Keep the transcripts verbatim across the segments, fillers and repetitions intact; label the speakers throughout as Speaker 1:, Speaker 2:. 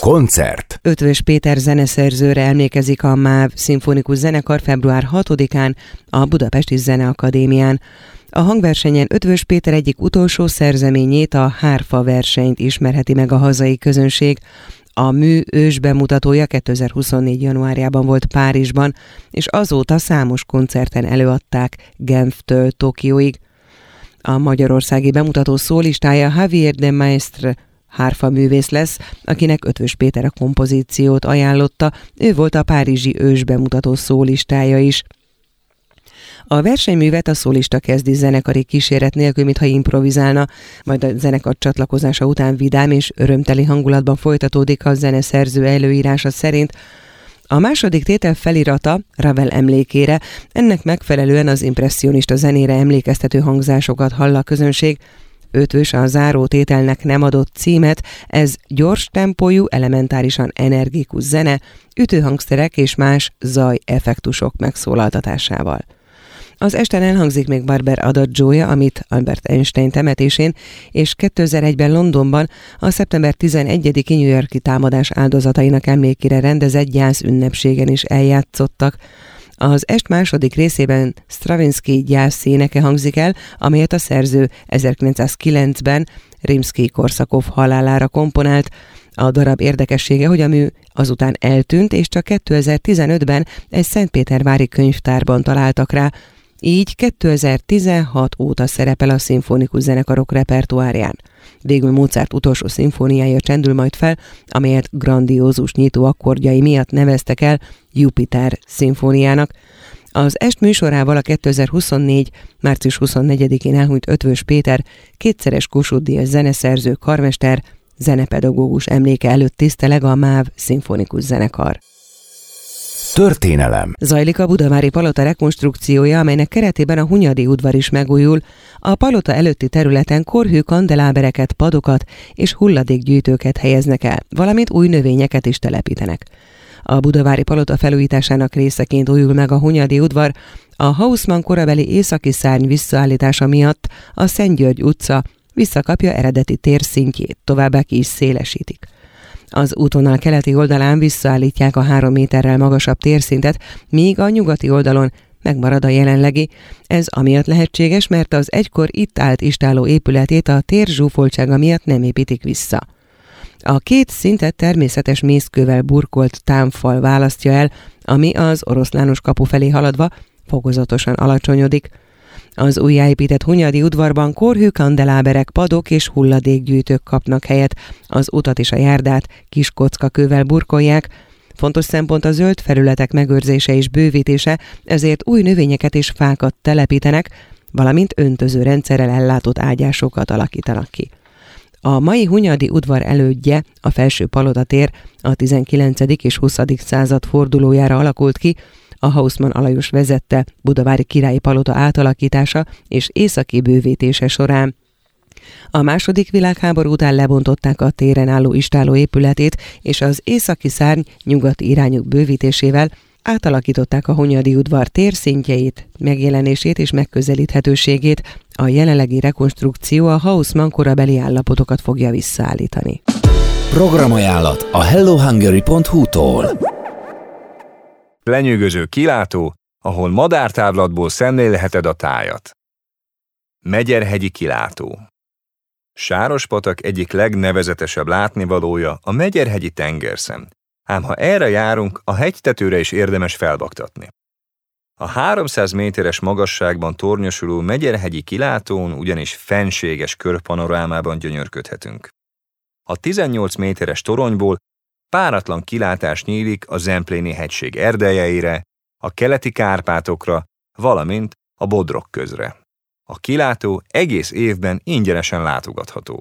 Speaker 1: Koncert.
Speaker 2: Eötvös Péter zeneszerzőre emlékezik a MÁV szimfonikus zenekar február hatodikán a Budapesti Zeneakadémián. A hangversenyen Eötvös Péter egyik utolsó szerzeményét, a hárfa versenyt ismerheti meg a hazai közönség. A mű ősbemutatója kétezer-huszonnégy. januárjában volt Párizsban, és azóta számos koncerten előadták Genftől Tokióig. A magyarországi bemutató szólistája Javier de Maestre hárfa művész lesz, akinek Eötvös Péter a kompozíciót ajánlotta, ő volt a párizsi ősbemutató szólistája is. A versenyművet a szólista kezdi zenekari kíséret nélkül, mintha improvizálna, majd a zenekar csatlakozása után vidám és örömteli hangulatban folytatódik a zeneszerző előírása szerint. A második tétel felirata Ravel emlékére, ennek megfelelően az impresszionista zenére emlékeztető hangzásokat hall a közönség. Eötvös a záró tételnek nem adott címet, ez gyors tempójú, elementárisan energikus zene, ütőhangszerek és más zajeffektusok megszólaltatásával. Az esten elhangzik még Barber Adagioja, amit Albert Einstein temetésén, és kétezer-egyben Londonban a szeptember tizenegyediki New York-i támadás áldozatainak emlékére rendezett gyász ünnepségen is eljátszottak. Az est második részében Stravinsky gyász éneke hangzik el, amelyet a szerző ezerkilencszázkilencben Rimszkij-Korsakov halálára komponált. A darab érdekessége, hogy a mű azután eltűnt, és csak kétezer-tizenötben egy szentpétervári könyvtárban találtak rá, így kétezer-tizenhat óta szerepel a szimfonikus zenekarok repertoárján. Végül Mozart utolsó szimfóniája csendül majd fel, amelyet grandiózus nyitó akkordjai miatt neveztek el Jupiter szimfóniának. Az est műsorával a kétezer-huszonnégy. március huszonnegyedikén elhunyt Eötvös Péter, kétszeres Kossuth-díjas zeneszerző, karmester, zenepedagógus emléke előtt tiszteleg a MÁV szimfonikus zenekar.
Speaker 1: Történelem.
Speaker 2: Zajlik a Budavári Palota rekonstrukciója, amelynek keretében a Hunyadi udvar is megújul. A palota előtti területen korhű kandelábereket, padokat és hulladékgyűjtőket helyeznek el, valamint új növényeket is telepítenek. A Budavári Palota felújításának részeként újul meg a Hunyadi udvar, a Haussmann korabeli északi szárny visszaállítása miatt a Szent György utca visszakapja eredeti térszintjét, továbbá ki is szélesítik. Az útvonal keleti oldalán visszaállítják a három méterrel magasabb térszintet, míg a nyugati oldalon megmarad a jelenlegi. Ez amiatt lehetséges, mert az egykor itt állt istálló épületét a tér zsúfoltsága miatt nem építik vissza. A két szintet természetes mészkővel burkolt támfal választja el, ami az Oroszlános kapu felé haladva fokozatosan alacsonyodik. Az újjáépített Hunyadi udvarban korhű kandeláberek, padok és hulladékgyűjtők kapnak helyet, az utat és a járdát kis kockakővel burkolják. Fontos szempont a zöld felületek megőrzése és bővítése, ezért új növényeket és fákat telepítenek, valamint öntöző rendszerrel ellátott ágyásokat alakítanak ki. A mai Hunyadi udvar elődje, a Felső Palota tér a tizenkilencedik és huszadik század fordulójára alakult ki, a Haussmann Alajos vezette Budavári Királyi Palota átalakítása és északi bővítése során. A második világháború után lebontották a téren álló istálló épületét, és az északi szárny nyugati irányú bővítésével átalakították a Hunyadi udvar térszintjeit, megjelenését és megközelíthetőségét. A jelenlegi rekonstrukció a Haussmann korabeli állapotokat fogja visszaállítani.
Speaker 1: Programajánlat a hello hungary pont hu-tól.
Speaker 3: Lenyűgöző kilátó, ahol madártávlatból szemlélheted a tájat. Megyerhegyi kilátó. Sárospatak egyik legnevezetesebb látnivalója a Megyerhegyi tengerszem, ám ha erre járunk, a hegytetőre is érdemes felbaktatni. A háromszáz méteres magasságban tornyosuló Megyerhegyi kilátón ugyanis fenséges körpanorámában gyönyörködhetünk. A tizennyolc méteres toronyból páratlan kilátás nyílik a Zempléni hegység erdelyeire, a keleti Kárpátokra, valamint a Bodrog közre. A kilátó egész évben ingyenesen látogatható.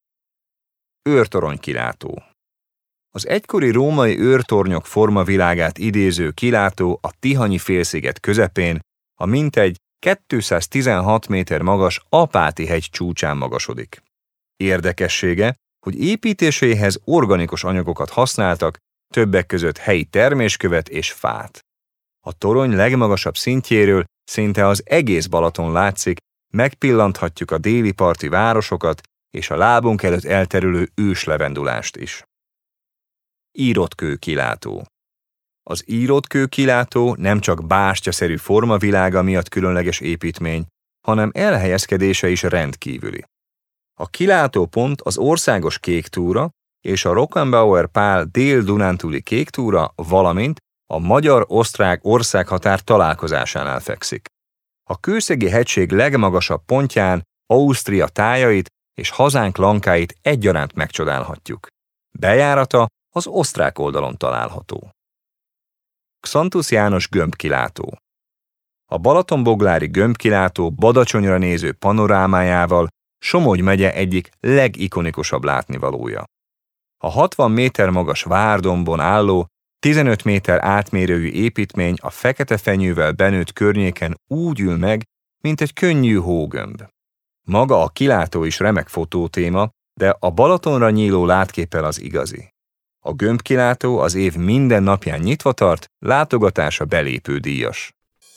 Speaker 3: Őrtorony kilátó. Az egykori római őrtornyok formavilágát idéző kilátó a Tihanyi félsziget közepén, a mintegy kétszáztizenhat méter magas Apáti hegy csúcsán magasodik. Érdekessége, hogy építéséhez organikus anyagokat használtak, többek között helyi terméskövet és fát. A torony legmagasabb szintjéről szinte az egész Balaton látszik, megpillanthatjuk a déli parti városokat és a lábunk előtt elterülő őslevendulást is. írottkő kilátó. Az írottkő kilátó nem csak bástyaszerű formavilága miatt különleges építmény, hanem elhelyezkedése is rendkívüli. A kilátópont az országos kéktúra és a Rockenbauer Pál dél-dunántúli kéktúra, valamint a magyar-osztrák országhatár találkozásánál fekszik. A Kőszegi-hegység legmagasabb pontján Ausztria tájait és hazánk lankáit egyaránt megcsodálhatjuk. Bejárata az osztrák oldalon található. Xantus János gömbkilátó. A Balatonboglári gömbkilátó Badacsonyra néző panorámájával Somogy megye egyik legikonikusabb látnivalója. A hatvan méter magas várdombon álló, tizenöt méter átmérőjű építmény a fekete fenyővel benőtt környéken úgy ül meg, mint egy könnyű hógömb. Maga a kilátó is remek fotótéma, de a Balatonra nyíló látképpel az igazi. A gömbkilátó az év minden napján nyitva tart, látogatása belépődíjas.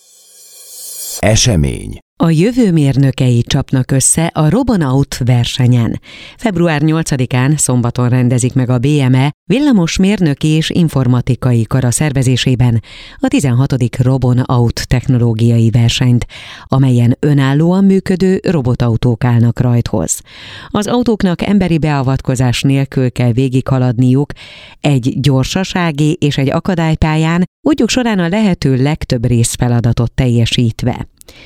Speaker 1: Esemény.
Speaker 4: A jövő mérnökei csapnak össze a Robonaut versenyen. február nyolcadikán szombaton rendezik meg a bé em e villamosmérnöki és informatikai kara szervezésében a tizenhatodik Robonaut technológiai versenyt, amelyen önállóan működő robotautók állnak rajthoz. Az autóknak emberi beavatkozás nélkül kell végighaladniuk egy gyorsasági és egy akadálypályán, útjuk során a lehető legtöbb részfeladatot teljesítve.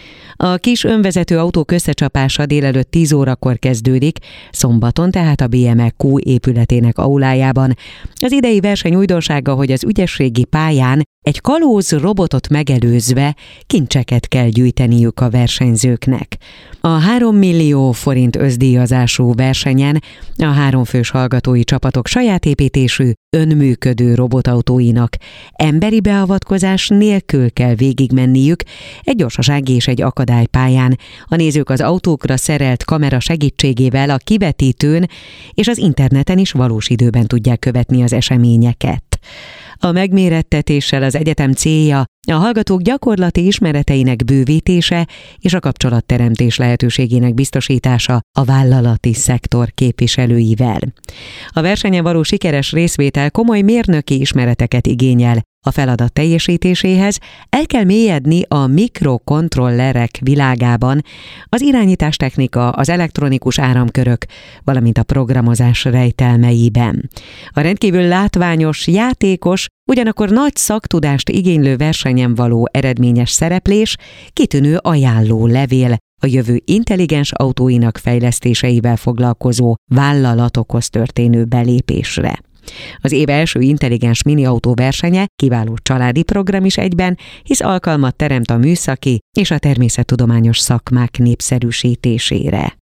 Speaker 4: A kis önvezető autók összecsapása délelőtt tíz órakor kezdődik, szombaton tehát a bé em e Q épületének aulájában. Az idei verseny újdonsága, hogy az ügyességi pályán egy kalóz robotot megelőzve kincseket kell gyűjteniük a versenyzőknek. A három millió forint összdíjazású versenyen a háromfős hallgatói csapatok saját építésű, önműködő robotautóinak emberi beavatkozás nélkül kell végigmenniük egy gyorsasági és egy akadálypályán. A nézők az autókra szerelt kamera segítségével a kivetítőn és az interneten is valós időben tudják követni az eseményeket. A megmérettetéssel az egyetem célja a hallgatók gyakorlati ismereteinek bővítése és a kapcsolatteremtés lehetőségének biztosítása a vállalati szektor képviselőivel. A versenyen való sikeres részvétel komoly mérnöki ismereteket igényel. A feladat teljesítéséhez el kell mélyedni a mikrokontrollerek világában, az irányítástechnika, az elektronikus áramkörök, valamint a programozás rejtelmeiben. A rendkívül látványos, játékos, ugyanakkor nagy szaktudást igénylő versenyen való eredményes szereplés kitűnő ajánló levél a jövő intelligens autóinak fejlesztéseivel foglalkozó vállalatokhoz történő belépésre. Az év első intelligens miniautó versenye kiváló családi program is egyben, hisz alkalmat teremt a műszaki és a természettudományos szakmák népszerűsítésére.